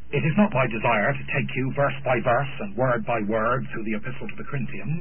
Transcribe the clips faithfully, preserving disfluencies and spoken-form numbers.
It is not my desire to take you verse by verse and word by word through the Epistle to the Corinthians.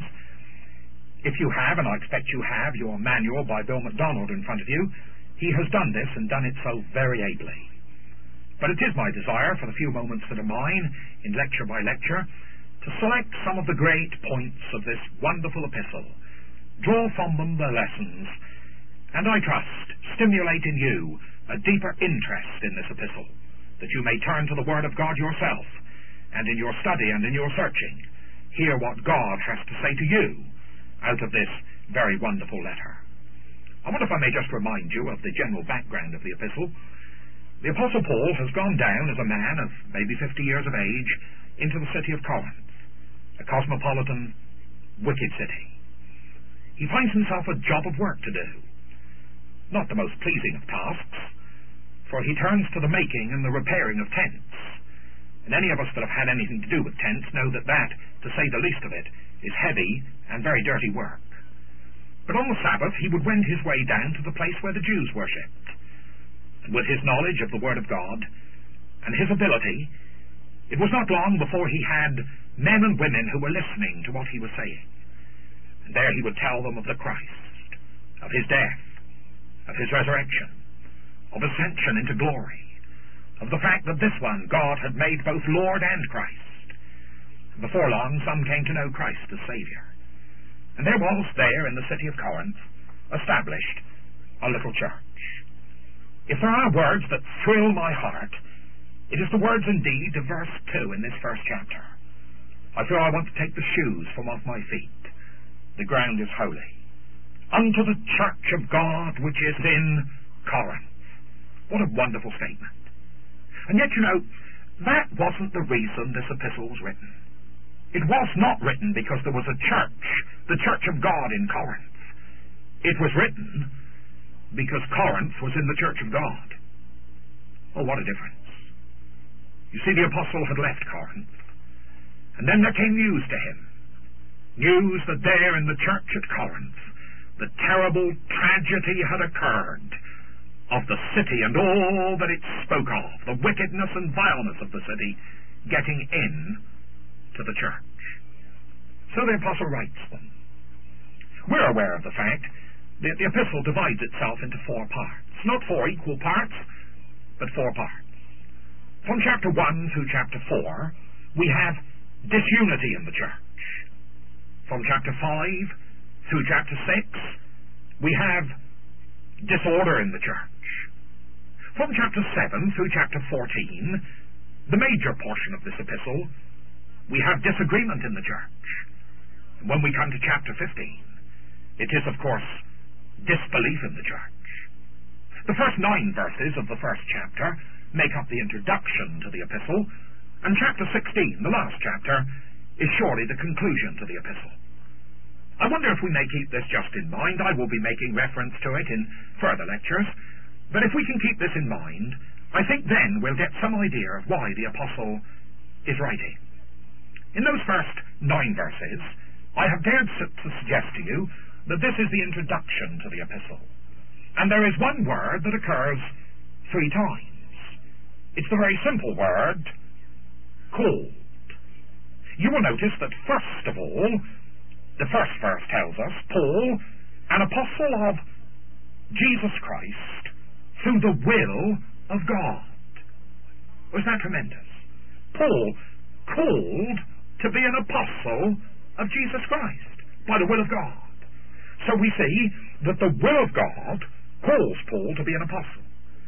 If you have, and I expect you have, your manual by Bill MacDonald in front of you, he has done this and done it so very ably. But it is my desire, for the few moments that are mine, in lecture by lecture, to select some of the great points of this wonderful epistle, draw from them the lessons, and I trust stimulate in you a deeper interest in this epistle, that you may turn to the Word of God yourself, and in your study and in your searching, hear what God has to say to you out of this very wonderful letter. I wonder if I may just remind you of the general background of the epistle. The Apostle Paul has gone down as a man of maybe fifty years of age into the city of Corinth, a cosmopolitan, wicked city. He finds himself a job of work to do, not the most pleasing of tasks, for he turns to the making and the repairing of tents. And any of us that have had anything to do with tents know that that, to say the least of it, is heavy and very dirty work. But on the Sabbath he would wend his way down to the place where the Jews worshipped. And with his knowledge of the Word of God and his ability, it was not long before he had men and women who were listening to what he was saying. And there he would tell them of the Christ, of his death, of his resurrection, of ascension into glory, of the fact that this one, God, had made both Lord and Christ. And before long, some came to know Christ as Savior. And there was, there in the city of Corinth, established a little church. If there are words that thrill my heart, it is the words indeed of verse two in this first chapter. I feel I want to take the shoes from off my feet. The ground is holy. Unto the church of God which is in Corinth. What a wonderful statement. And yet, you know, that wasn't the reason this epistle was written. It was not written because there was a church, the church of God in Corinth. It was written because Corinth was in the church of God. Oh, what a difference. You see, the apostle had left Corinth, and then there came news to him. News that there in the church at Corinth, the terrible tragedy had occurred of the city and all that it spoke of, the wickedness and vileness of the city getting in to the church. So the apostle writes them. We're aware of the fact that the epistle divides itself into four parts. Not four equal parts, but four parts. From chapter one through chapter four, we have disunity in the church. From chapter five through chapter six, we have disorder in the church. From chapter seven through chapter fourteen, the major portion of this epistle, we have disagreement in the church. And when we come to chapter fifteen, it is, of course, disbelief in the church. The first nine verses of the first chapter make up the introduction to the epistle, and chapter sixteen, the last chapter, is surely the conclusion to the epistle. I wonder if we may keep this just in mind. I will be making reference to it in further lectures, but if we can keep this in mind, I think then we'll get some idea of why the apostle is writing. In those first nine verses, I have dared to suggest to you that this is the introduction to the epistle. And there is one word that occurs three times. It's the very simple word, called. You will notice that first of all, the first verse tells us, Paul, an apostle of Jesus Christ, through the will of God. Was that tremendous? Paul called to be an apostle of Jesus Christ by the will of God. So we see that the will of God calls Paul to be an apostle.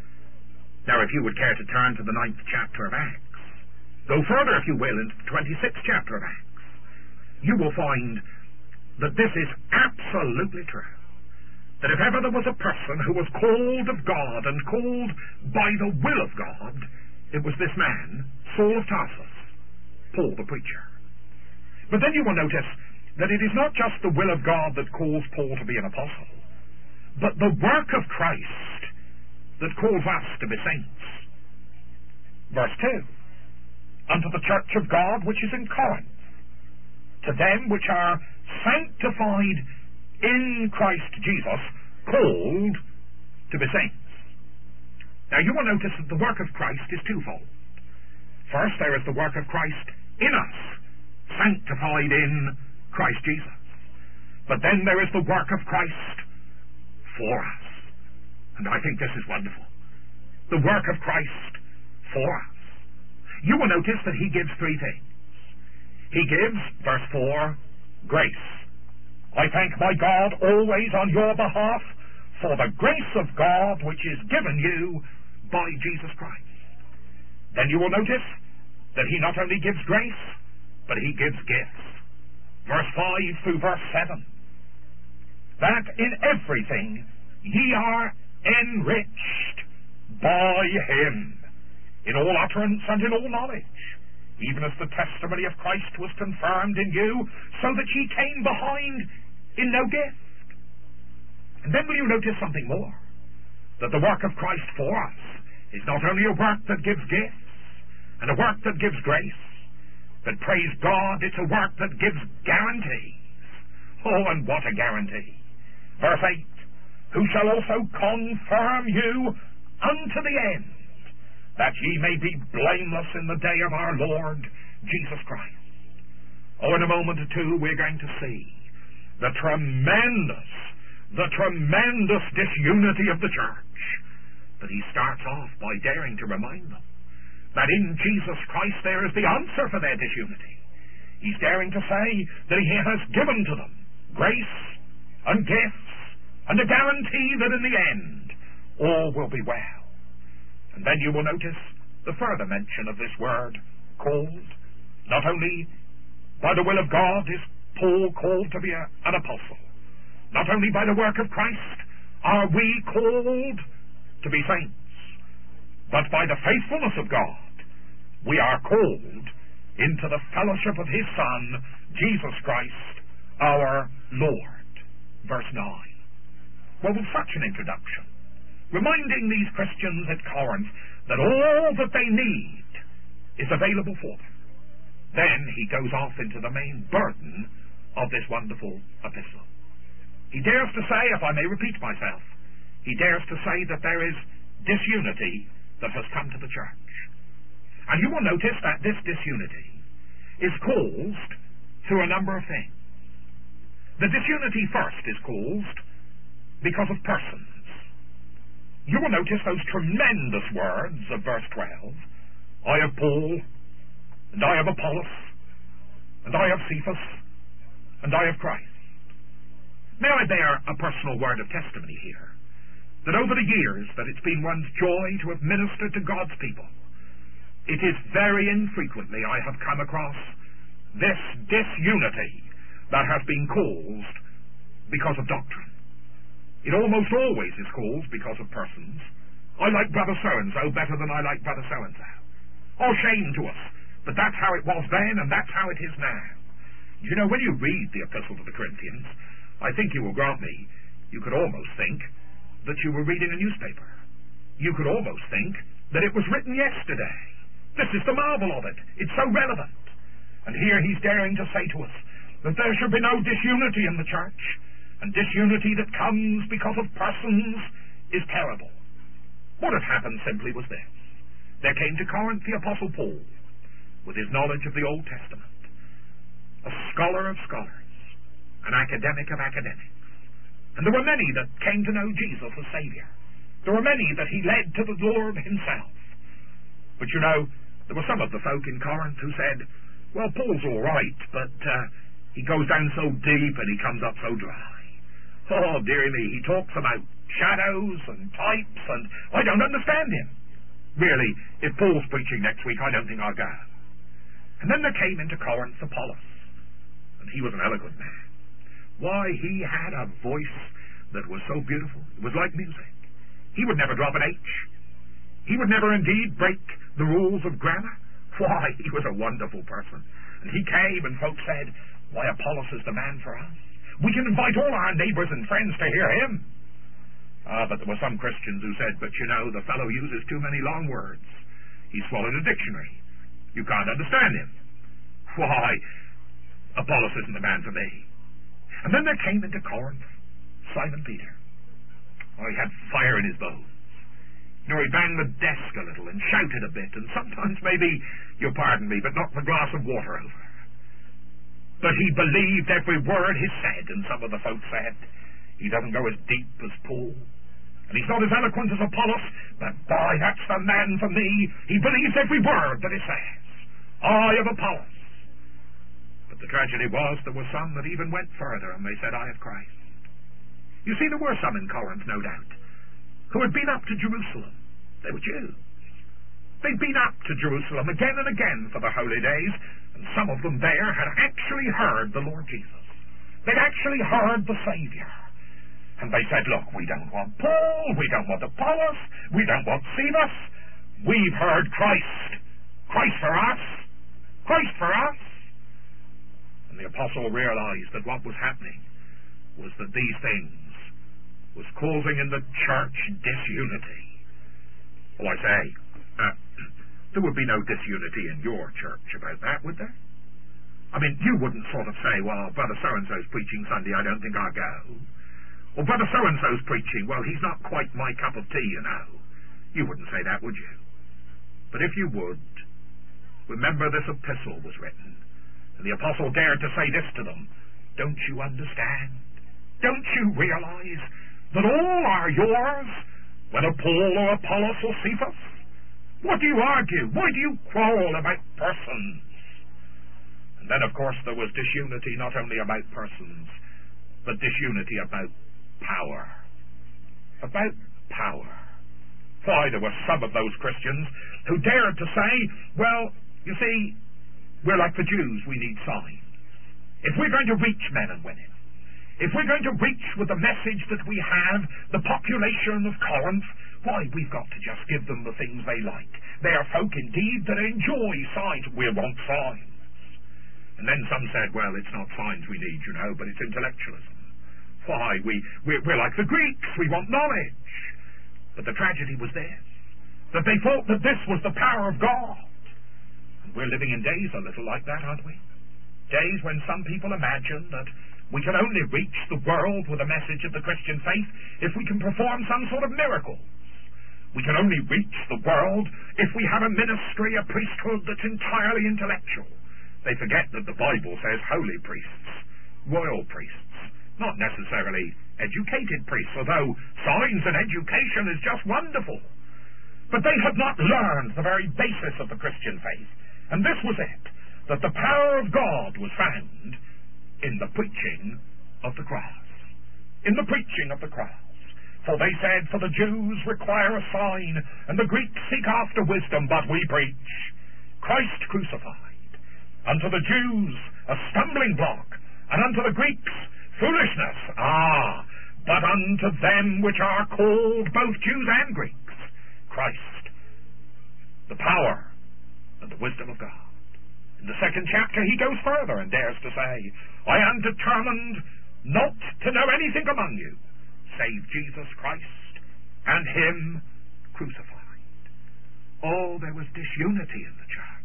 Now, if you would care to turn to the ninth chapter of Acts, go further, if you will, into the twenty-sixth chapter of Acts, you will find that this is absolutely true. That if ever there was a person who was called of God and called by the will of God, it was this man, Saul of Tarsus, Paul the preacher. But then you will notice that it is not just the will of God that calls Paul to be an apostle, but the work of Christ that calls us to be saints. Verse two, unto the church of God which is in Corinth, to them which are sanctified in Christ Jesus, called to be saints. Now you will notice that the work of Christ is twofold. First, there is the work of Christ in us, sanctified in Christ Jesus. But then there is the work of Christ for us. And I think this is wonderful. The work of Christ for us. You will notice that he gives three things. He gives, verse four, grace. I thank my God always on your behalf for the grace of God which is given you by Jesus Christ. Then you will notice that he not only gives grace, but he gives gifts. Verse five through verse seven. That in everything ye are enriched by him, in all utterance and in all knowledge, even as the testimony of Christ was confirmed in you, so that ye came behind in no gift. And then will you notice something more? That the work of Christ for us is not only a work that gives gifts, and a work that gives grace, but praise God, it's a work that gives guarantees. Oh, and what a guarantee. Verse eight, who shall also confirm you unto the end, that ye may be blameless in the day of our Lord Jesus Christ. Oh, in a moment or two, we're going to see the tremendous, the tremendous disunity of the church. But he starts off by daring to remind them that in Jesus Christ there is the answer for their disunity. He's daring to say that he has given to them grace and gifts and a guarantee that in the end all will be well. And then you will notice the further mention of this word, called. Not only by the will of God is Paul called to be a, an apostle. Not only by the work of Christ are we called to be saints, but by the faithfulness of God we are called into the fellowship of his Son, Jesus Christ, our Lord. Verse nine. Well, with such an introduction, reminding these Christians at Corinth that all that they need is available for them, then he goes off into the main burden of this wonderful epistle. He dares to say, if I may repeat myself, he dares to say that there is disunity that has come to the church. And you will notice that this disunity is caused through a number of things. The disunity first is caused because of persons. You will notice those tremendous words of verse twelve. I have Paul, and I have Apollos, and I have Cephas, and I have Christ. May I bear a personal word of testimony here, that over the years that it's been one's joy to have ministered to God's people, it is very infrequently I have come across this disunity that has been caused because of doctrine. It almost always is caused because of persons. I like brother so-and-so better than I like brother so-and-so. Oh, shame to us, but that's how it was then, and that's how it is now. You know, when you read the Epistle to the Corinthians, I think you will grant me, you could almost think that you were reading a newspaper. You could almost think that it was written yesterday. This is the marvel of it. It's so relevant. And here he's daring to say to us that there should be no disunity in the church, and disunity that comes because of persons is terrible. What had happened simply was this. There came to Corinth the Apostle Paul, with his knowledge of the Old Testament, a scholar of scholars, an academic of academics. And there were many that came to know Jesus as Savior. There were many that he led to the Lord himself. But you know, there were some of the folk in Corinth who said, well, Paul's all right, but uh, he goes down so deep and he comes up so dry. Oh, dearie me, he talks about shadows and types, and I don't understand him. Really, if Paul's preaching next week, I don't think I'll go. And then there came into Corinth Apollos, and he was an eloquent man. Why, he had a voice that was so beautiful. It was like music. He would never drop an H. He would never indeed break the rules of grammar. Why, he was a wonderful person. And he came and folks said, why, Apollos is the man for us. We can invite all our neighbors and friends to hear him. Ah, but there were some Christians who said, but you know, the fellow uses too many long words. He swallowed a dictionary. You can't understand him. Why, Apollos isn't the man for me. And then there came into Corinth Simon Peter. Oh, he had fire in his bones. You know, he banged the desk a little and shouted a bit, and sometimes maybe, you'll pardon me, but knocked the glass of water over. But he believed every word he said, and some of the folks said, he doesn't go as deep as Paul, and he's not as eloquent as Apollos, but boy, that's the man for me. He believes every word that he says. I of Apollos. But the tragedy was there were some that even went further, and they said, I of Christ. You see, there were some in Corinth, no doubt, who had been up to Jerusalem. They were Jews. They'd been up to Jerusalem again and again for the holy days, and some of them there had actually heard the Lord Jesus. They'd actually heard the Savior. And they said, look, we don't want Paul, we don't want Apollos, we don't want Cephas. We've heard Christ. Christ for us. Christ for us. And the apostle realized that what was happening was that these things was causing in the church disunity. Oh, I say, uh, there would be no disunity in your church about that, would there? I mean, you wouldn't sort of say, well, Brother so-and-so's preaching Sunday, I don't think I'll go. Or Brother so-and-so's preaching, well, he's not quite my cup of tea, you know. You wouldn't say that, would you? But if you would, remember this epistle was written, and the apostle dared to say this to them, don't you understand? Don't you realize that all are yours, whether Paul or Apollos or Cephas? What do you argue? Why do you quarrel about persons? And then, of course, there was disunity not only about persons, but disunity about power. About power. Why, there were some of those Christians who dared to say, well, you see, we're like the Jews, we need signs. If we're going to reach men and women, if we're going to reach with the message that we have, the population of Corinth, why, we've got to just give them the things they like. They are folk indeed that enjoy signs. We want signs. And then some said, well, it's not signs we need, you know, but it's intellectualism. Why, we, we're, we're like the Greeks. We want knowledge. But the tragedy was this, that they thought that this was the power of God. And we're living in days a little like that, aren't we? Days when some people imagine that we can only reach the world with a message of the Christian faith if we can perform some sort of miracle. We can only reach the world if we have a ministry, a priesthood that's entirely intellectual. They forget that the Bible says holy priests, royal priests, not necessarily educated priests, although signs and education is just wonderful. But they had not learned the very basis of the Christian faith. And this was it, that the power of God was found in the preaching of the cross. In the preaching of the cross. For they said, for the Jews require a sign, and the Greeks seek after wisdom, but we preach Christ crucified. Unto the Jews a stumbling block, and unto the Greeks foolishness. Ah, but unto them which are called both Jews and Greeks, Christ, the power and the wisdom of God. In the second chapter, he goes further and dares to say, I am determined not to know anything among you, save Jesus Christ and him crucified. Oh, there was disunity in the church.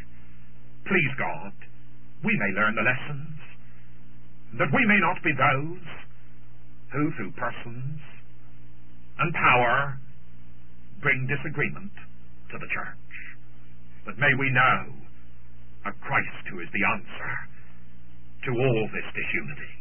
Please God, we may learn the lessons, that we may not be those who, through persons and power, bring disagreement to the church. But may we know a Christ who is the answer to all this disunity.